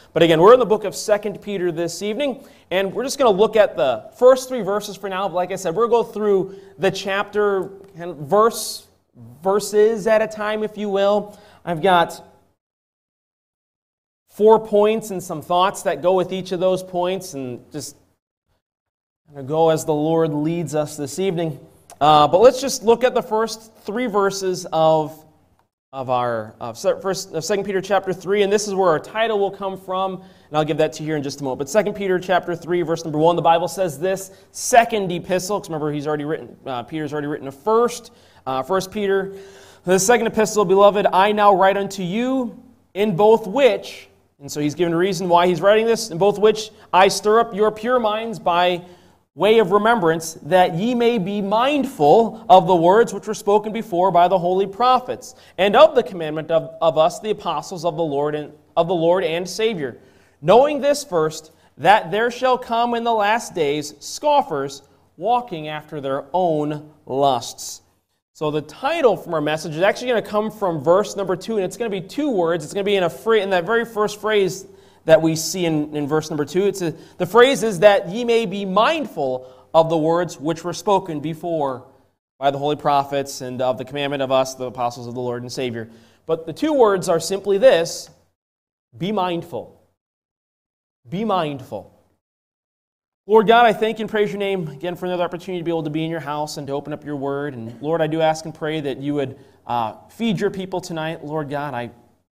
But again, we're in the book of 2 Peter this evening, and we're just going to look at the first 3 verses for now. But like I said, we're going to go through the chapter verses at a time, if you will. I've got 4 points and some thoughts that go with each of those points, and just go as the Lord leads us this evening. But let's just look at the first 3 verses of 2 Peter chapter 3, and this is where our title will come from, and I'll give that to you here in just a moment. But 2 Peter chapter 3, verse number 1, the Bible says this second epistle, because remember Peter's already written a first Peter. The second epistle, beloved, I now write unto you, in both which, and so he's given a reason why he's writing this, in both which I stir up your pure minds by way of remembrance, that ye may be mindful of the words which were spoken before by the holy prophets, and of the commandment of us, the apostles of the Lord and Savior. Knowing this first, that there shall come in the last days scoffers, walking after their own lusts. So the title from our message is actually going to come from verse number 2, and it's going to be 2 words. It's going to be in that very first phrase that we see in verse number 2. The phrase is that ye may be mindful of the words which were spoken before by the holy prophets, and of the commandment of us, the apostles of the Lord and Savior. But the 2 words are simply this: be mindful. Be mindful. Lord God, I thank you and praise your name again for another opportunity to be able to be in your house and to open up your word. And Lord, I do ask and pray that you would feed your people tonight. Lord God,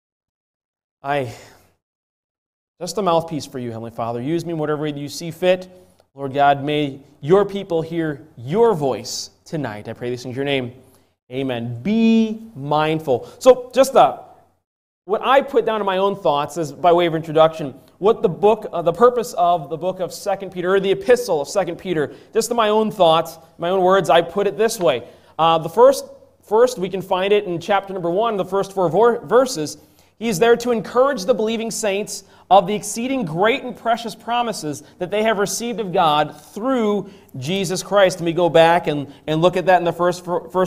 I just a mouthpiece for you, Heavenly Father. Use me in whatever way you see fit. Lord God, may your people hear your voice tonight. I pray this in your name. Amen. Be mindful. So just what I put down in my own thoughts is, by way of introduction, what the purpose of the book of 2 Peter, or the epistle of 2 Peter, just in my own thoughts, my own words, I put it this way. The first, we can find it in chapter number 1, the first 4 verses. He is there to encourage the believing saints of the exceeding great and precious promises that they have received of God through Jesus Christ. And we go back and look at that in the first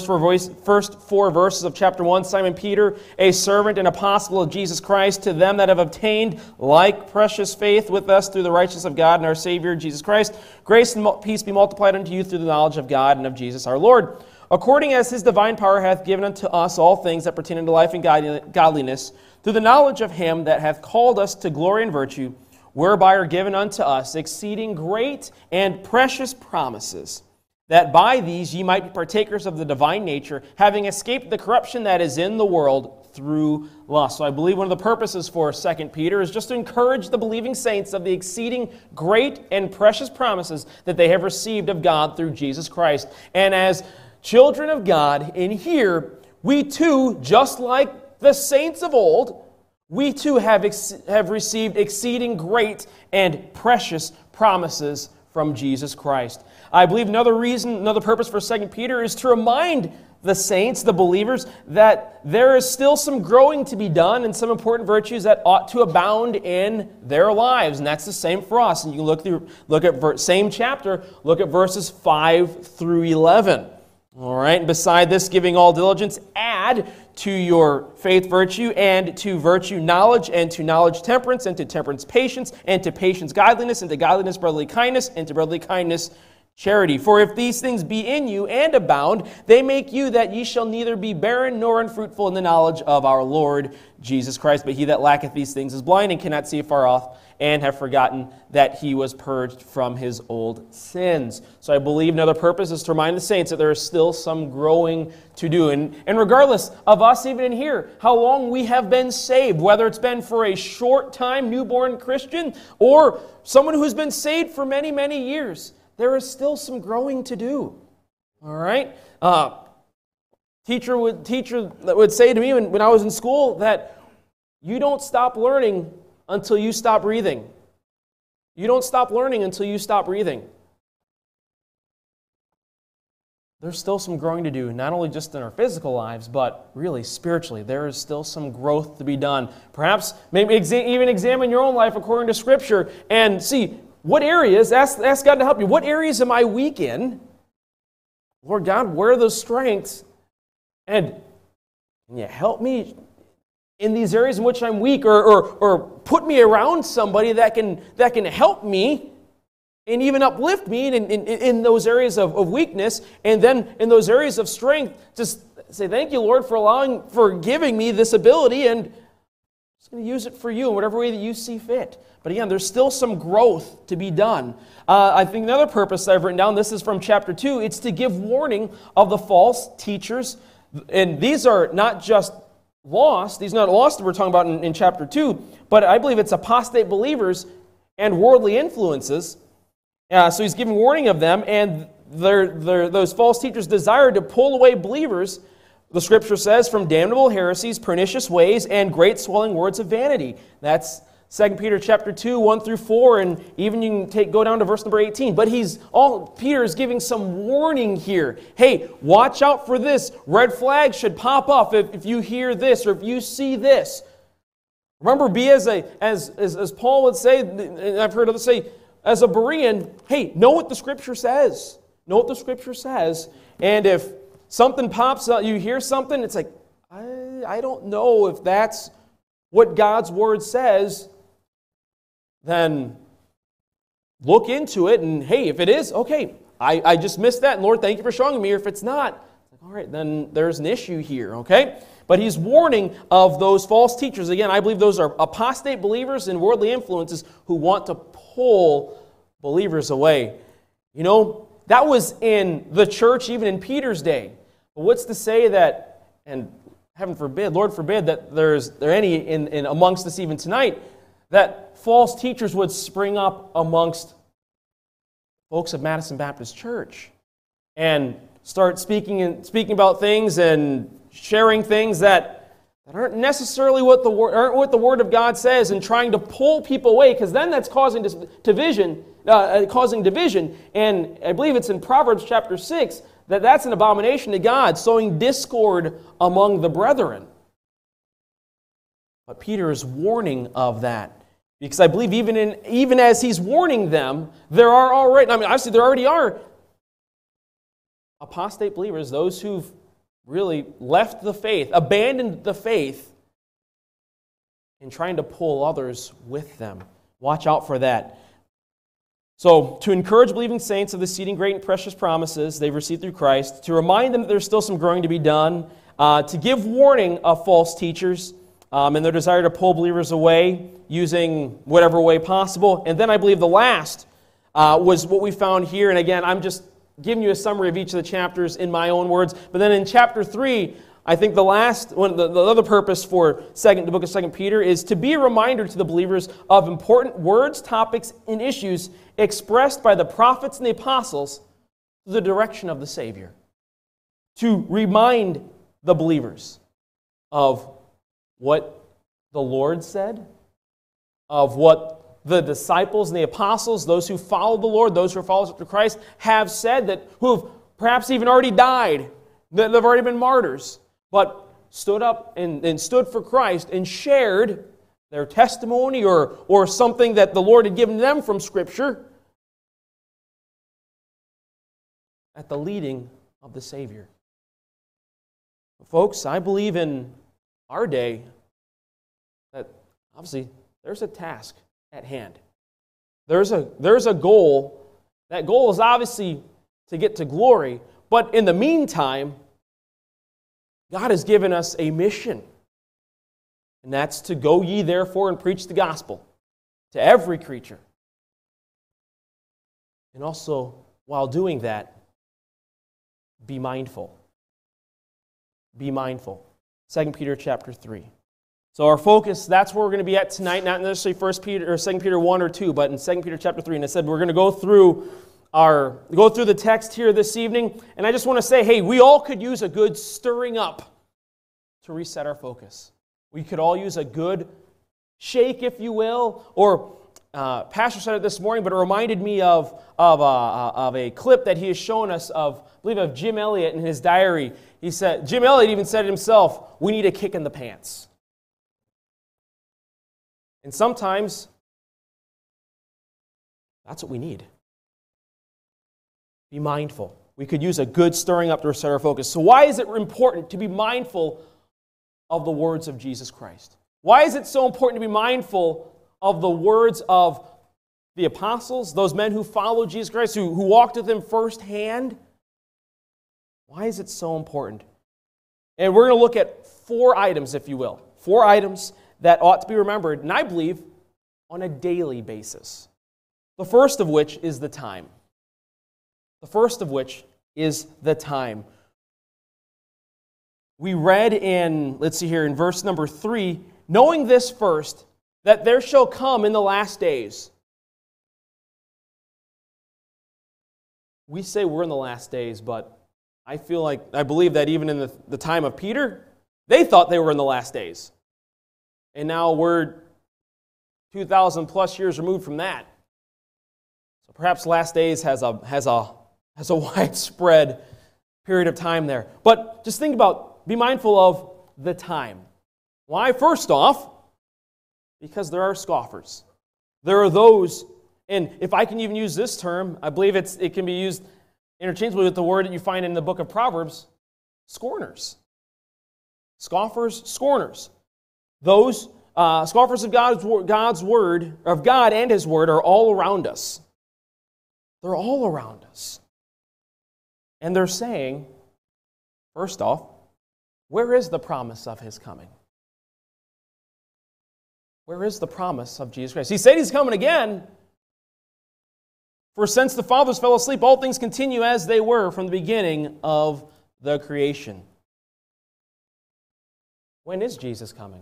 4 verses of chapter 1. Simon Peter, a servant and apostle of Jesus Christ, to them that have obtained like precious faith with us through the righteousness of God and our Savior Jesus Christ. Grace and peace be multiplied unto you through the knowledge of God and of Jesus our Lord. According as his divine power hath given unto us all things that pertain unto life and godliness, through the knowledge of him that hath called us to glory and virtue, whereby are given unto us exceeding great and precious promises, that by these ye might be partakers of the divine nature, having escaped the corruption that is in the world through lust. So I believe one of the purposes for 2 Peter is just to encourage the believing saints of the exceeding great and precious promises that they have received of God through Jesus Christ. And as children of God in here, we too, just like the saints of old, we too have received exceeding great and precious promises from Jesus Christ. I believe another purpose for 2 Peter is to remind the saints, the believers, that there is still some growing to be done and some important virtues that ought to abound in their lives. And that's the same for us. And you can look at same chapter, look at verses 5 through 11. All right, and beside this, giving all diligence, add to your faith virtue, and to virtue knowledge, and to knowledge temperance, and to temperance patience, and to patience godliness, and to godliness brotherly kindness, and to brotherly kindness charity. For if these things be in you and abound, they make you that ye shall neither be barren nor unfruitful in the knowledge of our Lord Jesus Christ. But he that lacketh these things is blind and cannot see afar off, and have forgotten that he was purged from his old sins. So I believe another purpose is to remind the saints that there is still some growing to do. And regardless of us even in here, how long we have been saved, whether it's been for a short time, newborn Christian, or someone who's been saved for many, many years, there is still some growing to do. All right? Teacher would say to me when I was in school that you don't stop learning until you stop breathing. You don't stop learning until you stop breathing. There's still some growing to do, not only just in our physical lives, but really spiritually. There is still some growth to be done. Perhaps maybe even examine your own life according to Scripture and see what areas, ask God to help you. What areas am I weak in? Lord God, where are those strengths? And can you help me in these areas in which I'm weak, or put me around somebody that can help me and even uplift me in those areas of weakness, and then in those areas of strength, just say, thank you, Lord, for giving me this ability, and I'm just going to use it for you in whatever way that you see fit. But again, there's still some growth to be done. I think another purpose I've written down, this is from chapter 2, it's to give warning of the false teachers. And these are not just lost, these are not lost that we're talking about in chapter 2, but I believe it's apostate believers and worldly influences. So he's giving warning of them, and those false teachers desire to pull away believers, the Scripture says, from damnable heresies, pernicious ways, and great swelling words of vanity. That's 2 Peter chapter 2, 1 through 4, and even you can go down to verse number 18. But Peter is giving some warning here. Hey, watch out for this. Red flags should pop up if you hear this or if you see this. Remember, be as Paul would say, and I've heard others say, as a Berean, hey, know what the Scripture says. Know what the Scripture says. And if something pops up, you hear something, it's like, I don't know if that's what God's Word says, then look into it, and hey, if it is, okay, I just missed that, and Lord, thank you for showing me. Or if it's not, all right, then there's an issue here, okay? But he's warning of those false teachers. Again, I believe those are apostate believers and worldly influences who want to pull believers away. You know, that was in the church even in Peter's day. But what's to say that, and heaven forbid, Lord forbid, that there any in amongst us even tonight, that false teachers would spring up amongst folks of Madison Baptist Church and start speaking about things and sharing things that aren't necessarily what the Word of God says, and trying to pull people away, because then that's causing division. And I believe it's in Proverbs chapter 6 that's an abomination to God, sowing discord among the brethren. But Peter is warning of that, because I believe even as he's warning them, there already are apostate believers, those who've really left the faith, abandoned the faith, and trying to pull others with them. Watch out for that. So, to encourage believing saints of the exceeding great and precious promises they've received through Christ, to remind them that there's still some growing to be done, to give warning of false teachers and their desire to pull believers away using whatever way possible. And then I believe the last was what we found here. And again, I'm just giving you a summary of each of the chapters in my own words. But then in chapter 3, I think the last one, the other purpose for the book of 2 Peter is to be a reminder to the believers of important words, topics, and issues expressed by the prophets and the apostles to the direction of the Savior. To remind the believers of what the Lord said, of what the disciples and the apostles, those who followed the Lord, those who are followers of Christ, have said, who have perhaps even already died, that they've already been martyrs, but stood up and stood for Christ and shared their testimony or something that the Lord had given them from Scripture at the leading of the Savior. Folks, I believe in our day that obviously there's a task at hand. There's a goal. That goal is obviously to get to glory, but in the meantime, God has given us a mission, and that's to go ye therefore and preach the gospel to every creature. And also, while doing that, be mindful. Be mindful. 2 Peter chapter 3. So our focus, that's where we're going to be at tonight, not necessarily 1 Peter or 2 Peter 1 or 2, but in 2 Peter chapter 3. And I said we're going to go through the text here this evening, and I just want to say, hey, we all could use a good stirring up to reset our focus. We could all use a good shake, if you will, or Pastor said it this morning, but it reminded me of a clip that he has shown us of, I believe, of Jim Elliot in his diary. He said, Jim Elliot even said it himself, we need a kick in the pants. And sometimes that's what we need. Be mindful. We could use a good stirring up to reset our focus. So why is it important to be mindful of the words of Jesus Christ? Why is it so important to be mindful of the words of the apostles, those men who followed Jesus Christ, who walked with him firsthand? Why is it so important? And we're going to look at 4 items, if you will. 4 items that ought to be remembered, and I believe on a daily basis. The first of which is the time. The first of which is the time. We read in, let's see here, in verse number 3, knowing this first, that there shall come in the last days. We say we're in the last days, but I believe that even in the time of Peter, they thought they were in the last days. And now we're 2,000 plus years removed from that. So perhaps last days has a widespread period of time there. But just think about, be mindful of the time. Why? First off, because there are scoffers. There are those, and if I can even use this term, I believe it can be used interchangeably with the word that you find in the book of Proverbs, scorners. Scoffers, scorners. Those scoffers of God's word, of God and His word, are all around us. They're all around us. And they're saying, first off, where is the promise of His coming? Where is the promise of Jesus Christ? He said He's coming again. For since the fathers fell asleep, all things continue as they were from the beginning of the creation. When is Jesus coming?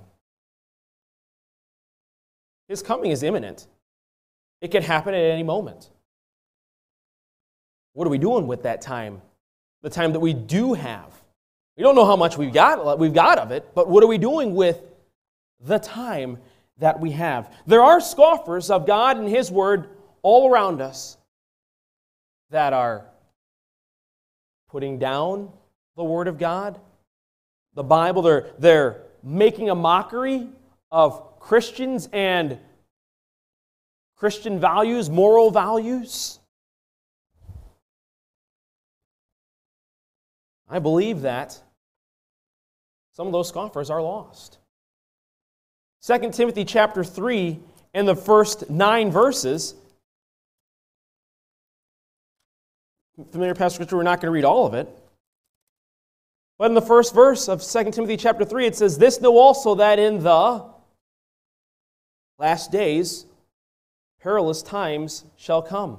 His coming is imminent. It can happen at any moment. What are we doing with that time? The time that we do have. We don't know how much we've got of it, but what are we doing with the time that we have? There are scoffers of God and His word all around us that are putting down the word of God, the Bible. They're making a mockery of Christians and Christian values, moral values. I believe that some of those scoffers are lost. 2 Timothy chapter 3 and the first 9 verses. Familiar passage of Scripture, we're not going to read all of it. But in the first verse of 2 Timothy chapter 3, it says, "This know also that in the last days perilous times shall come."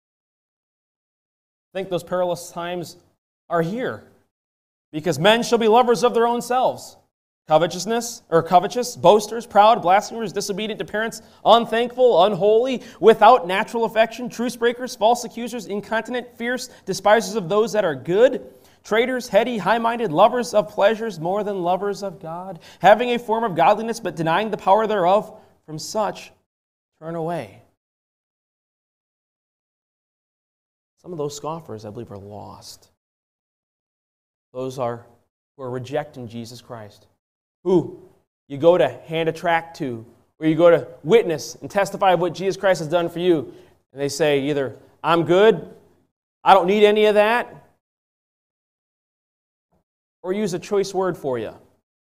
I think those perilous times are here. Because men shall be lovers of their own selves, covetous, boasters, proud, blasphemers, disobedient to parents, unthankful, unholy, without natural affection, truce breakers, false accusers, incontinent, fierce, despisers of those that are good, traitors, heady, high-minded, lovers of pleasures more than lovers of God, having a form of godliness but denying the power thereof. From such turn away. Some of those scoffers, I believe, are lost. Those who are rejecting Jesus Christ. Who you go to hand a tract to, or you go to witness and testify of what Jesus Christ has done for you, and they say either, "I'm good, I don't need any of that," or use a choice word for you.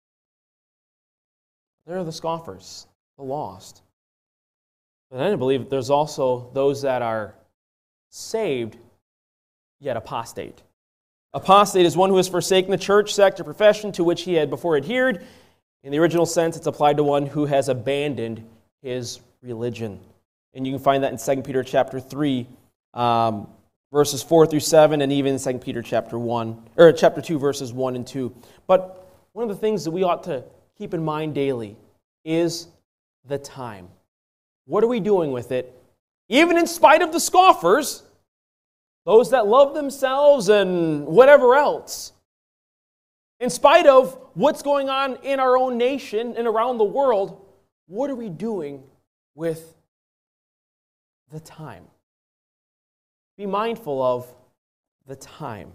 They're the scoffers, the lost. But I believe there's also those that are saved, yet apostate. Apostate is one who has forsaken the church, sect, or profession to which he had before adhered. In the original sense, it's applied to one who has abandoned his religion. And you can find that in 2 Peter chapter 3, verses 4 through 7, and even in 2 Peter chapter 2, verses 1 and 2. But one of the things that we ought to keep in mind daily is the time. What are we doing with it? Even in spite of the scoffers, those that love themselves and whatever else. In spite of what's going on in our own nation and around the world, what are we doing with the time? Be mindful of the time.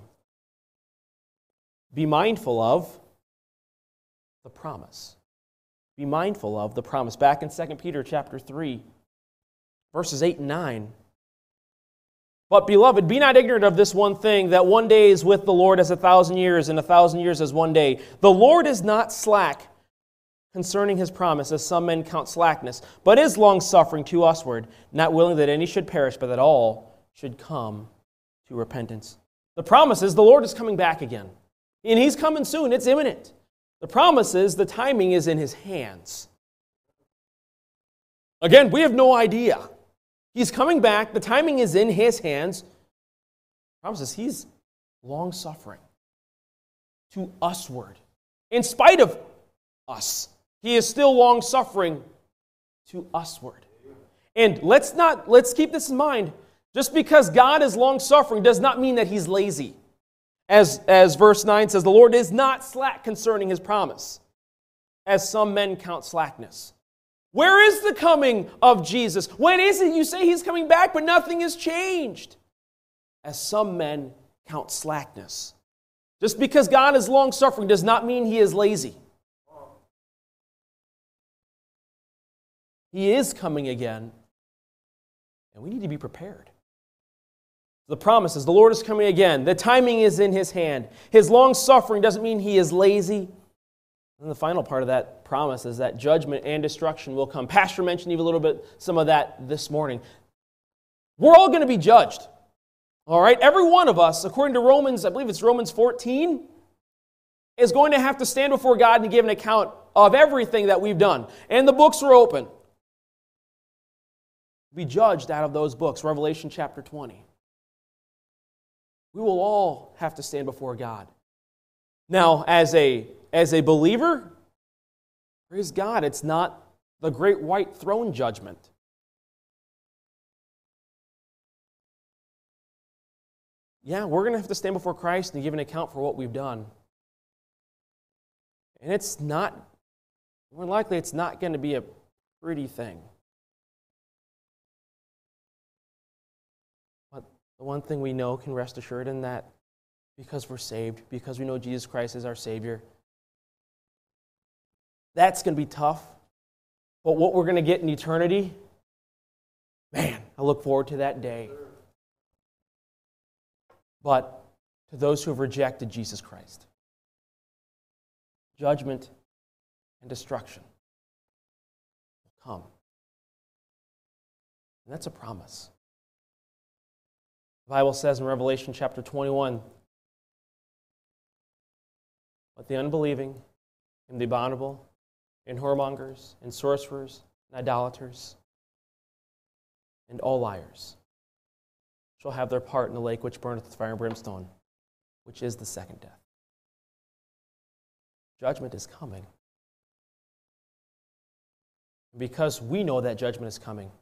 Be mindful of the promise. Be mindful of the promise. Back in 2 Peter chapter 3, verses 8 and 9. "But, beloved, be not ignorant of this one thing, that one day is with the Lord as 1,000 years, and 1,000 years as one day. The Lord is not slack concerning his promise, as some men count slackness, but is long-suffering to usward, not willing that any should perish, but that all should come to repentance. The promise is the Lord is coming back again. And he's coming soon. It's imminent. The promise is the timing is in his hands. Again, we have no idea. He's coming back. The timing is in his hands. The promise is he's long-suffering to usward. In spite of us, he is still long-suffering to usward. And let's keep this in mind. Just because God is long-suffering does not mean that he's lazy. As verse 9 says, the Lord is not slack concerning his promise, as some men count slackness. Where is the coming of Jesus? When is it you say he's coming back, but nothing has changed? As some men count slackness. Just because God is long-suffering does not mean he is lazy. He is coming again, and we need to be prepared. The promise is the Lord is coming again. The timing is in his hand. His long-suffering doesn't mean he is lazy. And the final part of that promise is that judgment and destruction will come. Pastor mentioned even a little bit some of that this morning. We're all going to be judged. All right? Every one of us, according to Romans, I believe it's Romans 14, is going to have to stand before God and give an account of everything that we've done. And the books are open. Be judged out of those books. Revelation chapter 20. We will all have to stand before God. Now, as a believer, praise God, it's not the great white throne judgment. Yeah, we're going to have to stand before Christ and give an account for what we've done. And it's not, more likely, it's not going to be a pretty thing. The one thing we know can rest assured in that because we're saved, because we know Jesus Christ is our Savior, that's going to be tough. But what we're going to get in eternity, man, I look forward to that day. But to those who have rejected Jesus Christ, judgment and destruction will come. And that's a promise. The Bible says in Revelation chapter 21, but the unbelieving and the abominable and whoremongers and sorcerers and idolaters and all liars shall have their part in the lake which burneth with fire and brimstone, which is the second death. Judgment is coming. Because we know that judgment is coming,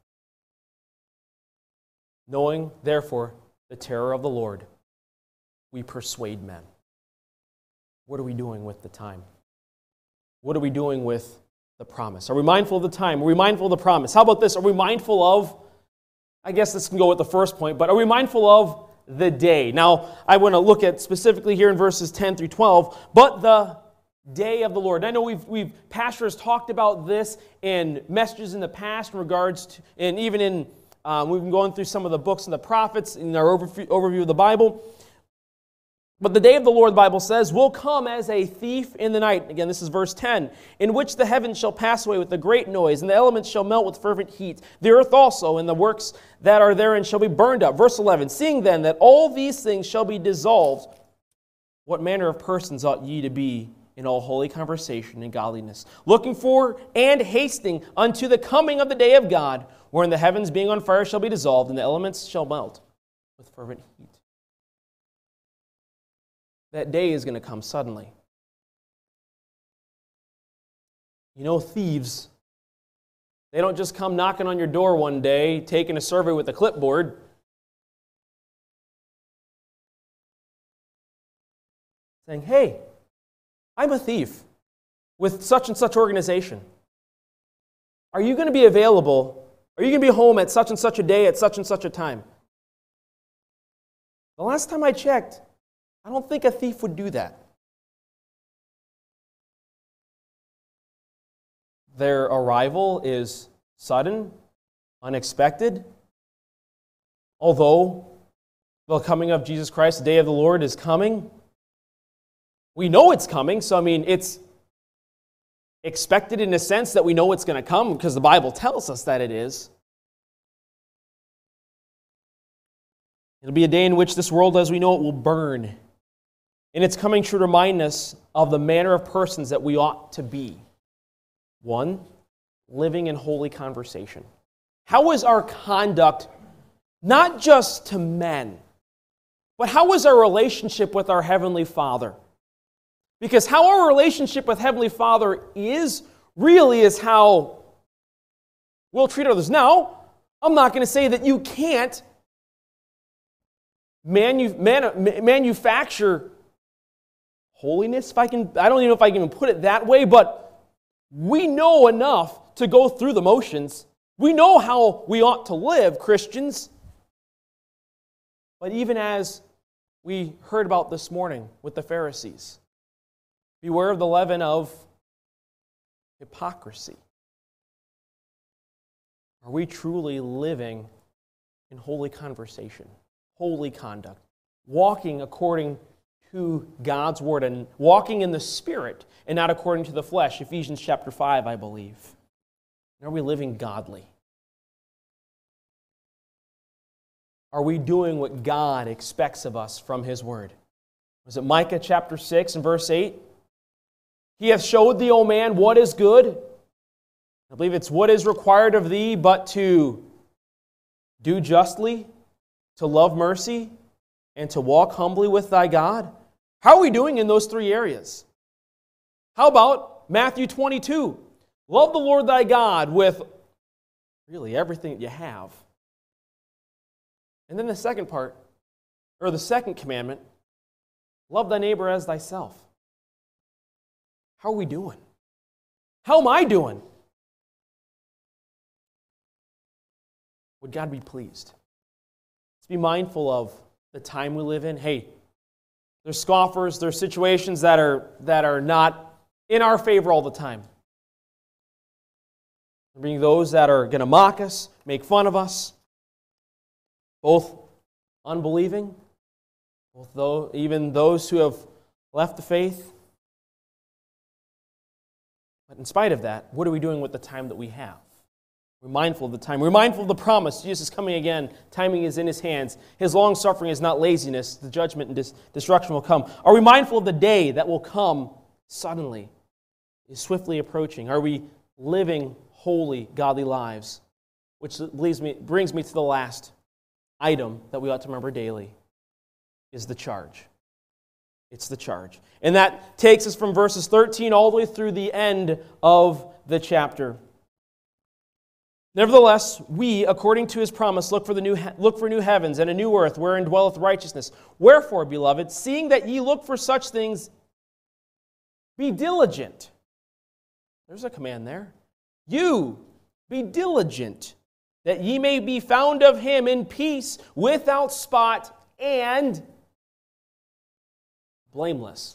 knowing, therefore, the terror of the Lord, we persuade men. What are we doing with the time? What are we doing with the promise? Are we mindful of the time? Are we mindful of the promise? How about this? Are we mindful of, I guess this can go with the first point, but are we mindful of the day? Now, I want to look at specifically here in verses 10 through 12, but the day of the Lord. And I know pastors talked about this in messages in the past in regards to, and even in we've been going through some of the books and the prophets in our overview of the Bible. But the day of the Lord, the Bible says, will come as a thief in the night. Again, this is verse 10. In which the heavens shall pass away with a great noise, and the elements shall melt with fervent heat. The earth also and the works that are therein shall be burned up. Verse 11. Seeing then that all these things shall be dissolved, what manner of persons ought ye to be in all holy conversation and godliness, looking for and hasting unto the coming of the day of God, wherein the heavens being on fire shall be dissolved, and the elements shall melt with fervent heat. That day is going to come suddenly. You know, thieves, they don't just come knocking on your door one day, taking a survey with a clipboard. Saying, hey, I'm a thief with such and such organization. Are you going to be available? Are you going to be home at such and such a day at such and such a time? The last time I checked, I don't think a thief would do that. Their arrival is sudden, unexpected. Although the coming of Jesus Christ, the day of the Lord, is coming. We know it's coming, so I mean, it's expected in a sense that we know it's going to come because the Bible tells us that it is. It'll be a day in which this world as we know it will burn. And it's coming to remind us of the manner of persons that we ought to be. One, living in holy conversation. How is our conduct, not just to men, but how is our relationship with our Heavenly Father? Because how our relationship with Heavenly Father is, really is how we'll treat others. Now, I'm not going to say that you can't manufacture holiness, I don't even know if I can even put it that way, but we know enough to go through the motions. We know how we ought to live, Christians. But even as we heard about this morning with the Pharisees, beware of the leaven of hypocrisy. Are we truly living in holy conversation, holy conduct, walking according to God's word and walking in the Spirit and not according to the flesh? Ephesians chapter 5, I believe. Are we living godly? Are we doing what God expects of us from His word? Was it Micah chapter 6 and verse 8? He hath showed thee, O man, what is good. I believe it's what is required of thee, but to do justly, to love mercy, and to walk humbly with thy God. How are we doing in those three areas? How about Matthew 22? Love the Lord thy God with really everything that you have. And then the second part, or the second commandment, love thy neighbor as thyself. How are we doing? How am I doing? Would God be pleased? Let's be mindful of the time we live in. Hey, there's scoffers, there's situations that are not in our favor all the time. There being those that are going to mock us, make fun of us, both unbelieving, even those who have left the faith. But in spite of that, what are we doing with the time that we have? We're mindful of the time. We're mindful of the promise. Jesus is coming again. Timing is in His hands. His long-suffering is not laziness. The judgment and destruction will come. Are we mindful of the day that will come suddenly, is swiftly approaching? Are we living holy, godly lives? Which brings me to the last item that we ought to remember daily, is the charge. It's the charge. And that takes us from verses 13 all the way through the end of the chapter. Nevertheless, we, according to His promise, look for new heavens and a new earth, wherein dwelleth righteousness. Wherefore, beloved, seeing that ye look for such things, be diligent. There's a command there. You, be diligent, that ye may be found of Him in peace, without spot, and blameless.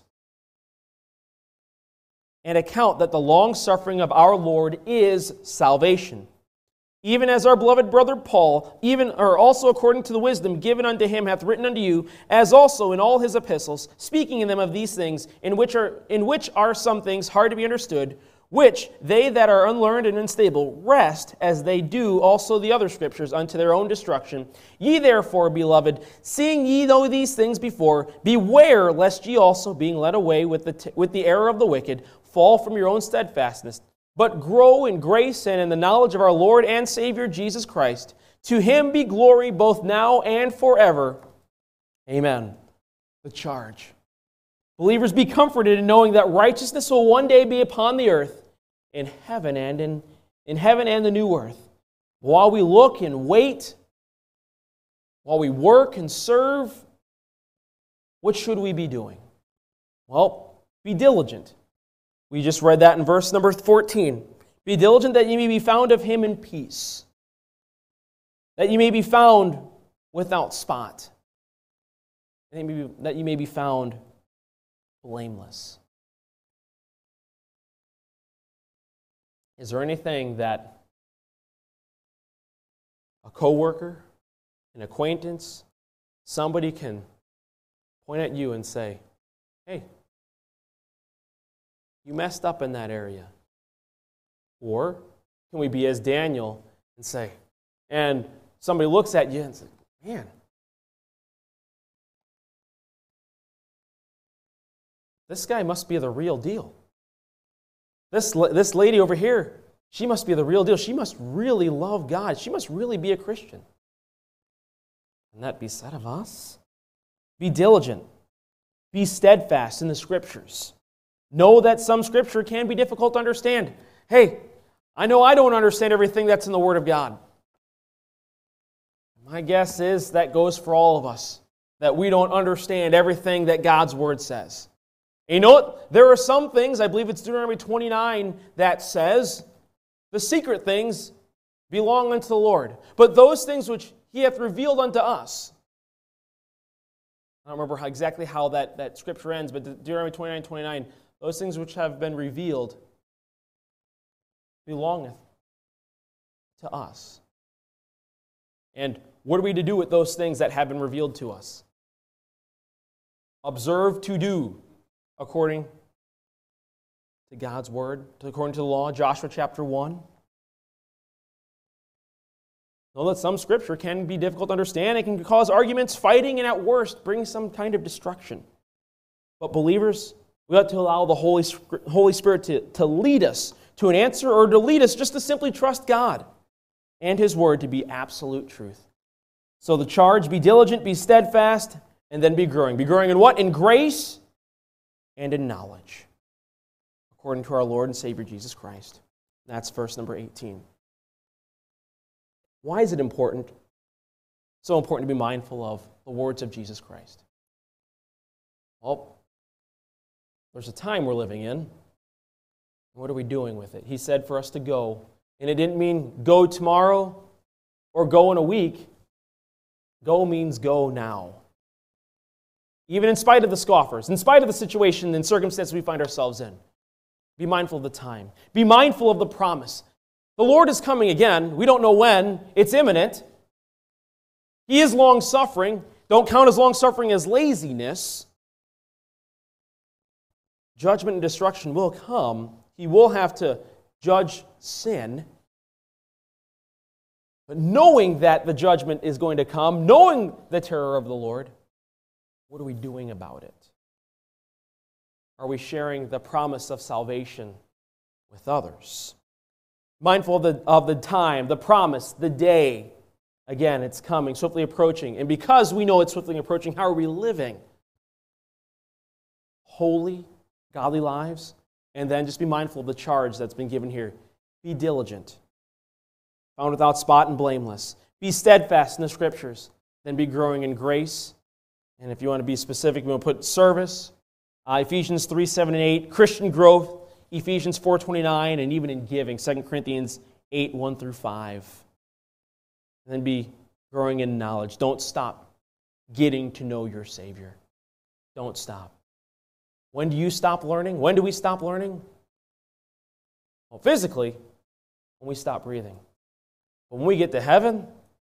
And account that the long-suffering of our Lord is salvation. Even as our beloved brother Paul, also according to the wisdom given unto him, hath written unto you, as also in all his epistles, speaking in them of these things, in which are some things hard to be understood, which they that are unlearned and unstable wrest, as they do also the other scriptures, unto their own destruction. Ye therefore, beloved, seeing ye know these things before, beware lest ye also, being led away with the error of the wicked, fall from your own steadfastness, but grow in grace and in the knowledge of our Lord and Savior Jesus Christ. To Him be glory both now and forever. Amen. The charge. Believers, be comforted in knowing that righteousness will one day be upon the earth, in heaven and in heaven and the new earth. While we look and wait, while we work and serve, what should we be doing? Well, be diligent. We just read that in verse number 14. Be diligent that ye may be found of Him in peace, that ye may be found without spot, that ye may be found blameless. Is there anything that a coworker, an acquaintance, somebody can point at you and say, hey, you messed up in that area. Or can we be as Daniel and say, and somebody looks at you and says, man, this guy must be the real deal. This lady over here, she must be the real deal. She must really love God. She must really be a Christian. Can that be said of us? Be diligent. Be steadfast in the Scriptures. Know that some Scripture can be difficult to understand. Hey, I know I don't understand everything that's in the Word of God. My guess is that goes for all of us, that we don't understand everything that God's Word says. And you know what? There are some things, I believe it's Deuteronomy 29, that says, the secret things belong unto the Lord. But those things which He hath revealed unto us, I don't remember exactly how that scripture ends, but Deuteronomy 29:29, those things which have been revealed belongeth to us. And what are we to do with those things that have been revealed to us? Observe to do according to God's Word, according to the law, Joshua chapter 1. Know that some Scripture can be difficult to understand. It can cause arguments, fighting, and at worst, bring some kind of destruction. But believers, we ought to allow the Holy Spirit to lead us to an answer, or to lead us just to simply trust God and His Word to be absolute truth. So the charge, be diligent, be steadfast, and then be growing. Be growing in what? In grace and in knowledge, according to our Lord and Savior Jesus Christ. That's verse number 18. Why is it important? So important to be mindful of the words of Jesus Christ. Well, there's a time we're living in. What are we doing with it? He said for us to go. And it didn't mean go tomorrow or go in a week. Go means go now. Even in spite of the scoffers, in spite of the situation and circumstance we find ourselves in. Be mindful of the time. Be mindful of the promise. The Lord is coming again. We don't know when. It's imminent. He is long-suffering. Don't count His long-suffering as laziness. Judgment and destruction will come. He will have to judge sin. But knowing that the judgment is going to come, knowing the terror of the Lord, what are we doing about it? Are we sharing the promise of salvation with others? Mindful of the time, the promise, the day. Again, it's coming, swiftly approaching. And because we know it's swiftly approaching, how are we living? Holy, godly lives. And then just be mindful of the charge that's been given here. Be diligent, found without spot and blameless. Be steadfast in the Scriptures. Then be growing in grace. And if you want to be specific, we'll put service. Ephesians 3, 7, and 8. Christian growth. Ephesians 4:29, and even in giving, 2 Corinthians 8, 1 through 5. And then be growing in knowledge. Don't stop getting to know your Savior. Don't stop. When do you stop learning? When do we stop learning? Well, physically, when we stop breathing. But when we get to heaven,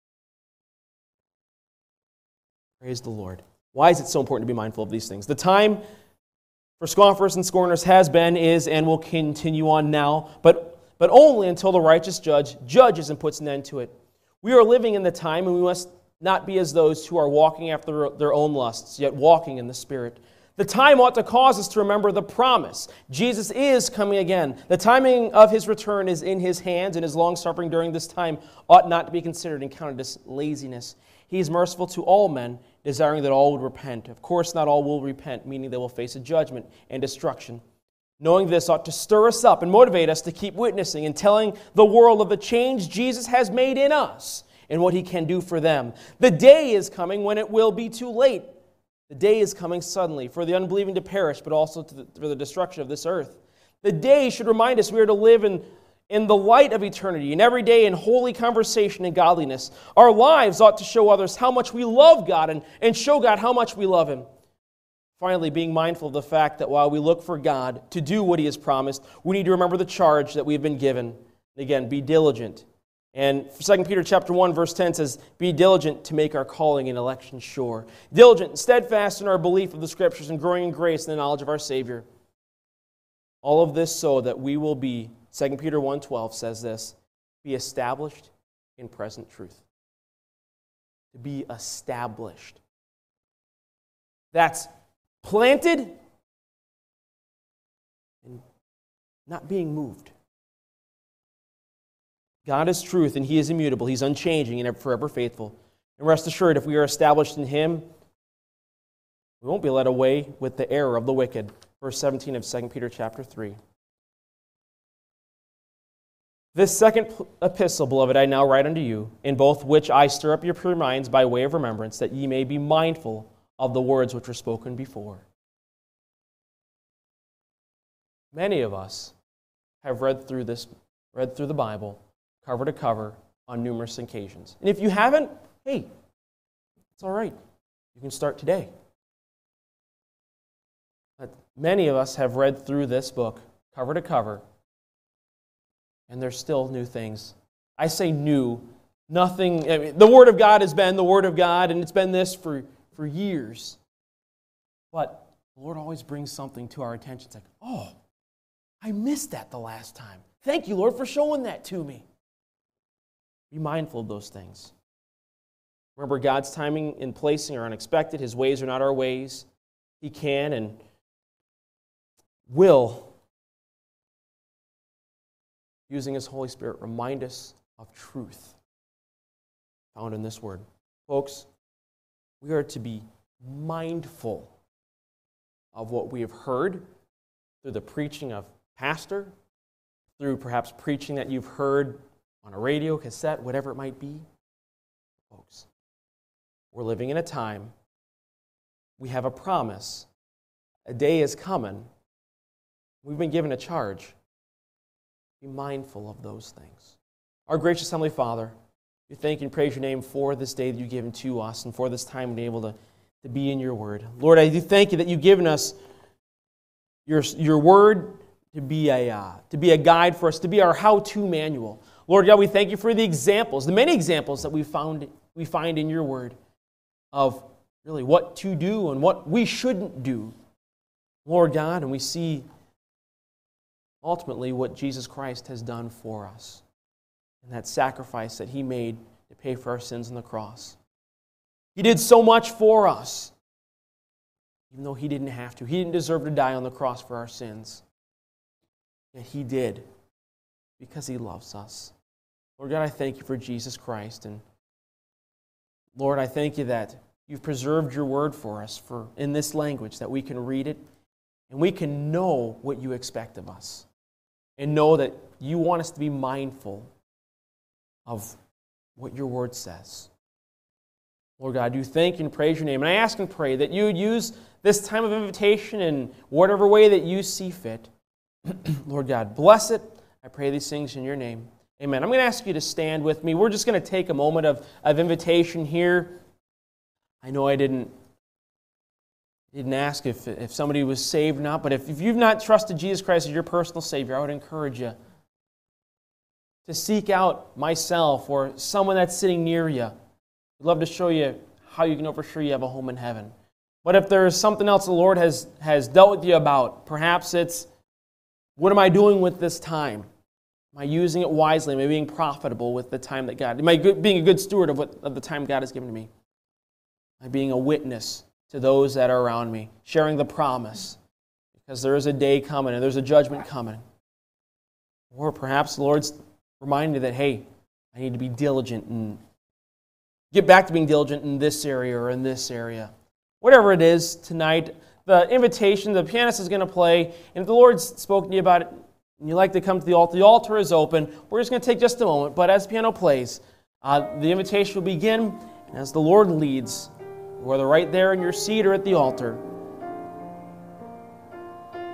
praise the Lord. Why is it so important to be mindful of these things? The time for scoffers and scorners has been, is, and will continue on now, but only until the righteous judge judges and puts an end to it. We are living in the time, and we must not be as those who are walking after their own lusts, yet walking in the Spirit. The time ought to cause us to remember the promise. Jesus is coming again. The timing of His return is in His hands, and His long-suffering during this time ought not to be considered and counted as laziness. He is merciful to all men, desiring that all would repent. Of course, not all will repent, meaning they will face a judgment and destruction. Knowing this ought to stir us up and motivate us to keep witnessing and telling the world of the change Jesus has made in us and what He can do for them. The day is coming when it will be too late. The day is coming suddenly for the unbelieving to perish, but also for the destruction of this earth. The day should remind us we are to live in the light of eternity, and every day in holy conversation and godliness. Our lives ought to show others how much we love God and show God how much we love Him. Finally, being mindful of the fact that while we look for God to do what He has promised, we need to remember the charge that we have been given. And again, be diligent. And 2 Peter chapter 1, verse 10 says, be diligent to make our calling and election sure. Diligent and steadfast in our belief of the Scriptures and growing in grace and the knowledge of our Savior. All of this so that we will be 2 Peter 1:12 says this, be established in present truth. To be established. That's planted and not being moved. God is truth, and He is immutable. He's unchanging and forever faithful. And rest assured, if we are established in Him, we won't be led away with the error of the wicked. Verse 17 of 2 Peter chapter 3. This second epistle, beloved, I now write unto you, in both which I stir up your pure minds by way of remembrance, that ye may be mindful of the words which were spoken before. Many of us have read through the Bible, cover to cover, on numerous occasions. And if you haven't, hey, it's all right. You can start today. But many of us have read through this book, cover to cover, and there's still new things. I say new. Nothing. I mean, the Word of God has been the Word of God, and it's been this for years. But the Lord always brings something to our attention. It's like, oh, I missed that the last time. Thank you, Lord, for showing that to me. Be mindful of those things. Remember, God's timing and placing are unexpected. His ways are not our ways. He can and will, using His Holy Spirit, remind us of truth found in this Word. Folks, we are to be mindful of what we have heard through the preaching of pastor, through perhaps preaching that you've heard on a radio, cassette, whatever it might be. Folks, we're living in a time, we have a promise. A day is coming. We've been given a charge. Be mindful of those things. Our gracious Heavenly Father, we thank and praise your name for this day that you've given to us and for this time to be able to be in your word. Lord, I do thank you that you've given us your word to be a guide for us, to be our how-to manual. Lord God, we thank you for the examples, the many examples that we find in your word of really what to do and what we shouldn't do. Lord God, and we see ultimately what Jesus Christ has done for us and that sacrifice that He made to pay for our sins on the cross. He did so much for us, even though He didn't have to. He didn't deserve to die on the cross for our sins. Yet He did, because He loves us. Lord God, I thank you for Jesus Christ. And Lord, I thank you that you've preserved your word for us in this language, that we can read it and we can know what you expect of us. And know that you want us to be mindful of what your word says. Lord God, I do thank you and praise your name. And I ask and pray that you would use this time of invitation in whatever way that you see fit. Lord God, bless it. I pray these things in your name. Amen. I'm going to ask you to stand with me. We're just going to take a moment of invitation here. I know I didn't ask if somebody was saved or not, but if you've not trusted Jesus Christ as your personal Savior, I would encourage you to seek out myself or someone that's sitting near you. We'd love to show you how you can know for sure you have a home in heaven. But if there's something else the Lord has dealt with you about, perhaps it's, what am I doing with this time? Am I using it wisely? Am I being profitable with the time that God... Am I being a good steward of the time God has given to me? Am I being a witness to those that are around me, sharing the promise? Because there is a day coming and there's a judgment coming. Or perhaps the Lord's reminding you that, hey, I need to be diligent and get back to being diligent in this area or in this area. Whatever it is tonight, the invitation, the pianist is going to play, and if the Lord's spoken to you about it, and you'd like to come to the altar is open. We're just going to take just a moment, but as the piano plays, the invitation will begin, and as the Lord leads, whether right there in your seat or at the altar,